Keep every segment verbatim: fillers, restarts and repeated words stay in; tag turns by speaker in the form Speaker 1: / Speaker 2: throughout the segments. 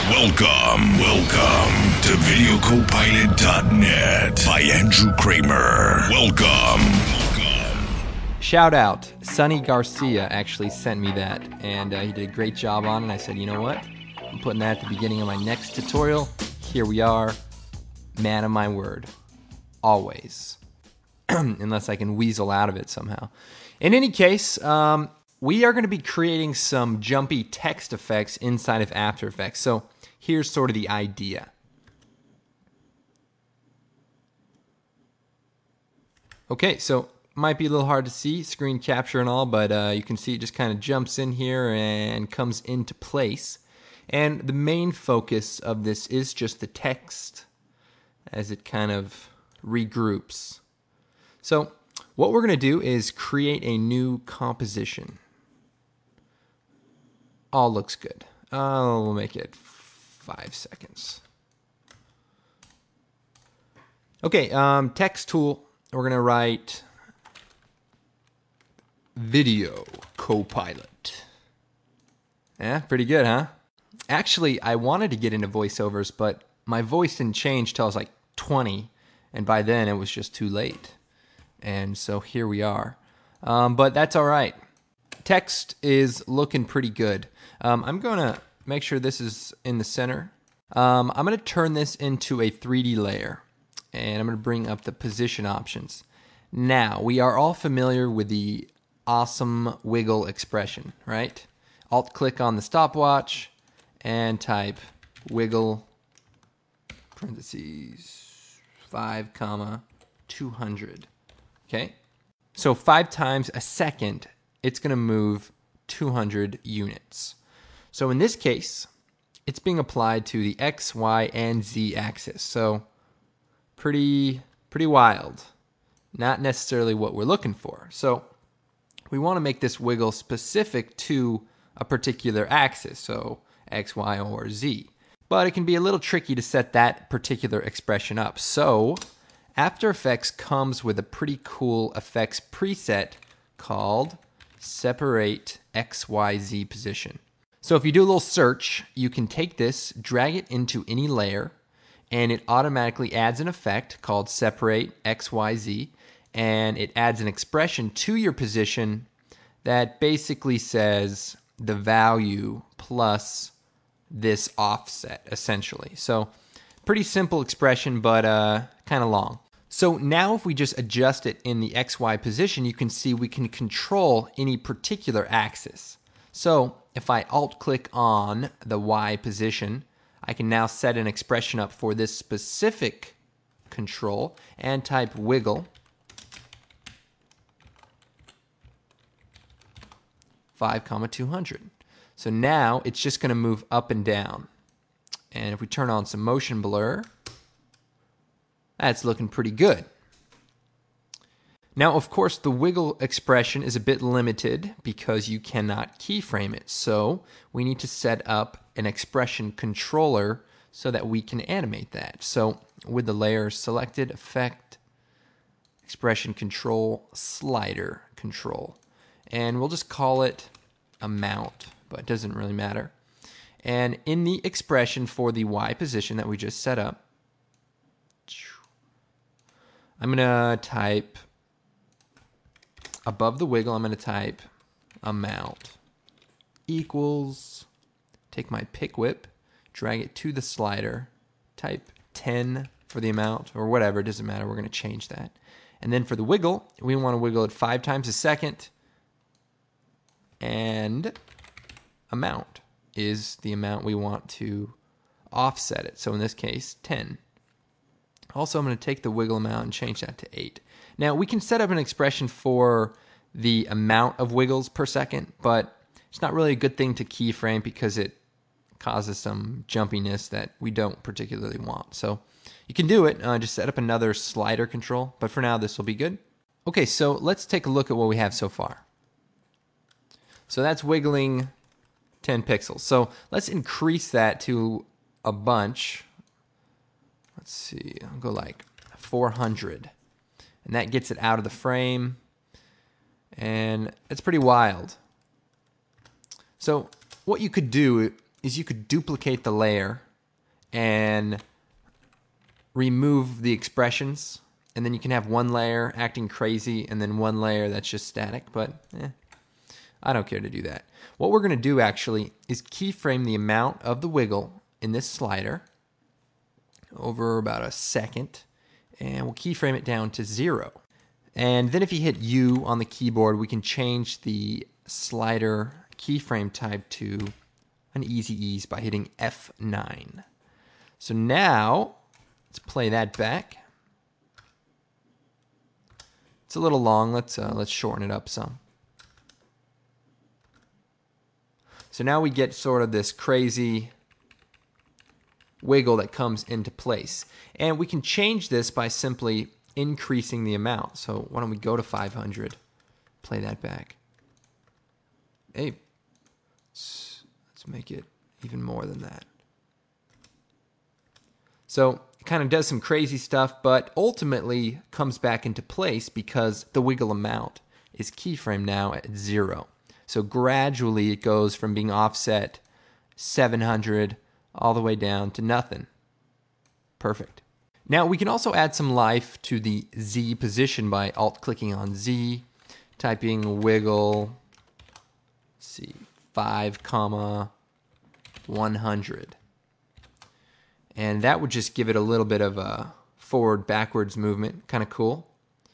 Speaker 1: Welcome, welcome to video copilot dot net by Andrew Kramer. Welcome, welcome.
Speaker 2: Shout out, Sonny Garcia actually sent me that, and uh, he did a great job on it. And I said, you know what? I'm putting that at the beginning of my next tutorial. Here we are, man of my word, always, unless I can weasel out of it somehow. In any case, um, we are going to be creating some jumpy text effects inside of After Effects. So here's sort of the idea. Okay, so might be a little hard to see, screen capture and all, but uh, you can see it just kind of jumps in here and comes into place. And the main focus of this is just the text as it kind of regroups. So what we're going to do is create a new composition. All looks good. Uh, we'll make it five seconds. Okay, um, text tool. We're going to write Video Copilot. Yeah, pretty good, huh? Actually, I wanted to get into voiceovers, but my voice didn't change till I was like twenty, and by then it was just too late. And so here we are. Um, but that's all right. Text is looking pretty good. Um, I'm going to make sure this is in the center. Um, I'm going to turn this into a three D layer, and I'm going to bring up the position options. Now, we are all familiar with the awesome wiggle expression, right? Alt-click on the stopwatch and type wiggle, parentheses, five comma two hundred. Okay? So five times a second, it's going to move two hundred units. So in this case, it's being applied to the X, Y, and Z axis. So pretty, pretty wild. Not necessarily what we're looking for. So we want to make this wiggle specific to a particular axis, so X, Y, or Z. But it can be a little tricky to set that particular expression up. So After Effects comes with a pretty cool effects preset called Separate X Y Z Position. So if you do a little search, you can take this, drag it into any layer, and it automatically adds an effect called Separate X Y Z, and it adds an expression to your position that basically says the value plus this offset, essentially. So pretty simple expression, but uh, kind of long. So now if we just adjust it in the X Y position, you can see we can control any particular axis. So if I alt-click on the Y position, I can now set an expression up for this specific control and type wiggle five comma two hundred. So now it's just going to move up and down. And if we turn on some motion blur, that's looking pretty good. Now, of course, the wiggle expression is a bit limited because you cannot keyframe it. So we need to set up an expression controller so that we can animate that. So with the layer selected, effect, expression control, slider control. And we'll just call it amount, but it doesn't really matter. And in the expression for the Y position that we just set up, I'm going to type, above the wiggle, I'm going to type amount equals, take my pick whip, drag it to the slider, type ten for the amount, or whatever, it doesn't matter, we're going to change that. And then for the wiggle, we want to wiggle it five times a second, and amount is the amount we want to offset it. So in this case, ten. Also, I'm going to take the wiggle amount and change that to eight. Now, we can set up an expression for the amount of wiggles per second, but it's not really a good thing to keyframe because it causes some jumpiness that we don't particularly want. So you can do it, uh, just set up another slider control, but for now, this will be good. Okay, so let's take a look at what we have so far. So that's wiggling ten pixels. So let's increase that to a bunch. Let's see, I'll go like four hundred. And that gets it out of the frame. And it's pretty wild. So what you could do is you could duplicate the layer and remove the expressions, and then you can have one layer acting crazy and then one layer that's just static, but eh, I don't care to do that. What we're going to do actually is keyframe the amount of the wiggle in this slider over about a second, and we'll keyframe it down to zero. And then if you hit U on the keyboard, we can change the slider keyframe type to an easy ease by hitting F nine. So now, let's play that back. It's a little long. Let's uh, let's shorten it up some. So now we get sort of this crazy wiggle that comes into place. And we can change this by simply increasing the amount. So why don't we go to five hundred, play that back. Hey, let's, let's make it even more than that. So it kind of does some crazy stuff, but ultimately comes back into place because the wiggle amount is keyframed now at zero. So gradually it goes from being offset seven hundred all the way down to nothing. Perfect. Now we can also add some life to the Z position by alt-clicking on Z, typing wiggle, let's see, five comma one hundred. And that would just give it a little bit of a forward-backwards movement. Kind of cool.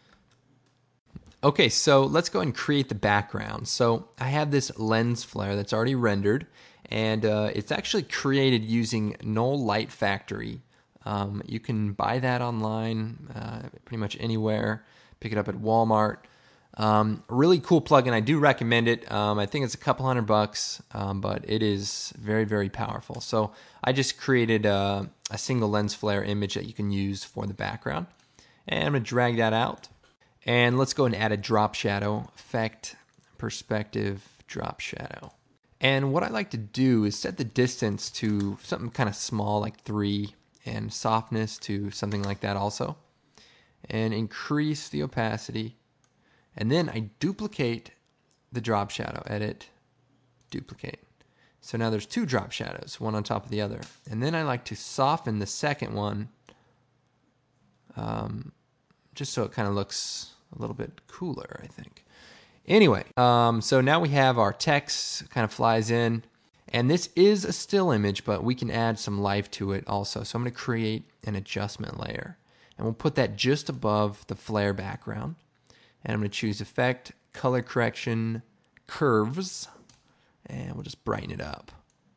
Speaker 2: Okay, so let's go ahead and create the background. So I have this lens flare that's already rendered, and uh, it's actually created using Null Light Factory. Um, you can buy that online uh, pretty much anywhere. Pick it up at Walmart. Um, really cool plugin. I do recommend it. Um, I think it's a couple hundred bucks, um, but it is very, very powerful. So I just created a, a single lens flare image that you can use for the background. And I'm going to drag that out. And let's go and add a drop shadow, effect, perspective, drop shadow. And what I like to do is set the distance to something kind of small, like three, and softness to something like that also. And increase the opacity. And then I duplicate the drop shadow, edit, duplicate. So now there's two drop shadows, one on top of the other. And then I like to soften the second one, um, just so it kind of looks a little bit cooler, I think. Anyway, um, so now we have our text kind of flies in. And this is a still image, but we can add some life to it also. So I'm going to create an adjustment layer. And we'll put that just above the flare background. And I'm going to choose Effect, Color Correction, Curves, and we'll just brighten it up.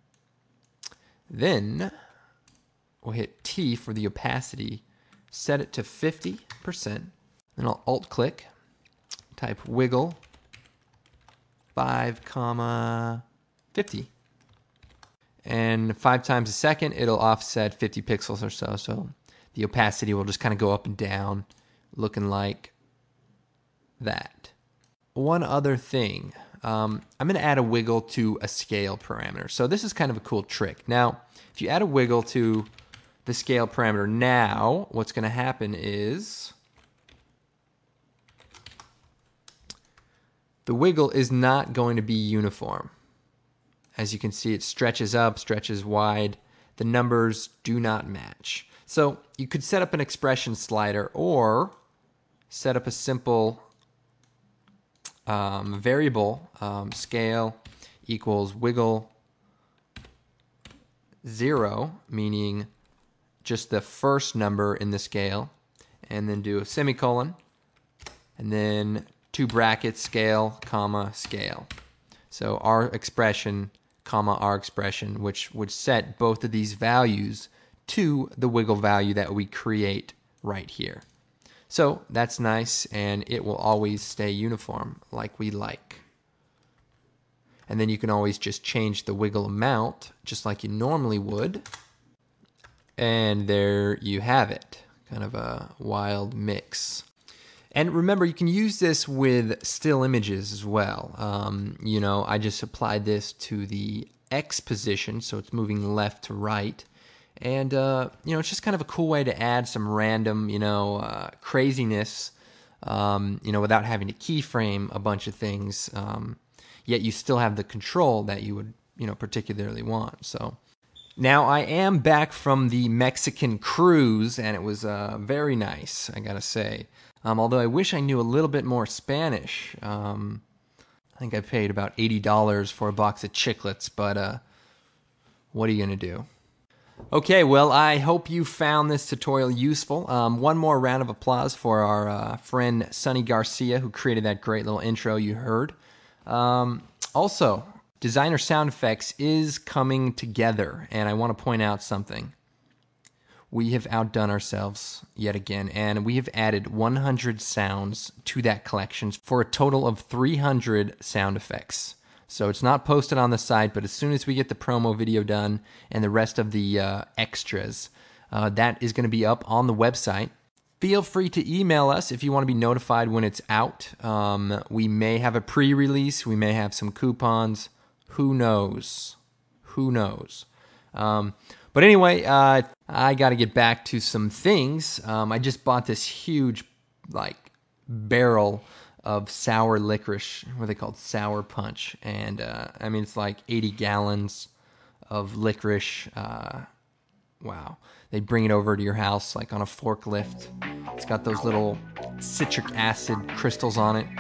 Speaker 2: Then we'll hit T for the opacity, set it to fifty percent. Then I'll alt-click, type wiggle, five comma fifty. And five times a second, it'll offset fifty pixels or so. So the opacity will just kind of go up and down, looking like that. One other thing, um, I'm going to add a wiggle to a scale parameter. So this is kind of a cool trick. Now, if you add a wiggle to the scale parameter now, what's going to happen is the wiggle is not going to be uniform. As you can see, it stretches up, stretches wide. The numbers do not match. So you could set up an expression slider or set up a simple um, variable, um, scale equals wiggle zero, meaning just the first number in the scale, and then do a semicolon, and then two brackets, scale, comma, scale. So our expression, comma, our expression, which would set both of these values to the wiggle value that we create right here. So that's nice, and it will always stay uniform like we like. And then you can always just change the wiggle amount just like you normally would. And there you have it, kind of a wild mix. And remember, you can use this with still images as well. Um, you know, I just applied this to the X position, so it's moving left to right. And, uh, you know, it's just kind of a cool way to add some random, you know, uh, craziness, um, you know, without having to keyframe a bunch of things. Um, yet you still have the control that you would you know, particularly want. So now I am back from the Mexican cruise, and it was uh, very nice, I gotta say. Um, although I wish I knew a little bit more Spanish. Um, I think I paid about eighty dollars for a box of chiclets, but uh, what are you gonna do? Okay, well, I hope you found this tutorial useful. Um, one more round of applause for our uh, friend Sonny Garcia, who created that great little intro you heard. Um, also, Designer Sound Effects is coming together, and I want to point out something. We have outdone ourselves yet again, and we have added one hundred sounds to that collection for a total of three hundred sound effects. So it's not posted on the site, but as soon as we get the promo video done and the rest of the uh, extras, uh, that is going to be up on the website. Feel free to email us if you want to be notified when it's out. Um, we may have a pre-release. We may have some coupons. Who knows? Who knows? Um, but anyway, uh, I got to get back to some things. Um, I just bought this huge, like, barrel of sour licorice. What are they called? Sour punch. And, uh, I mean, it's like eighty gallons of licorice. Uh, wow. They bring it over to your house, like, on a forklift. It's got those little citric acid crystals on it.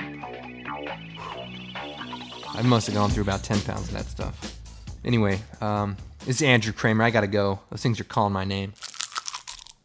Speaker 2: I must have gone through about ten pounds of that stuff. Anyway, um, this is Andrew Kramer. I gotta go. Those things are calling my name.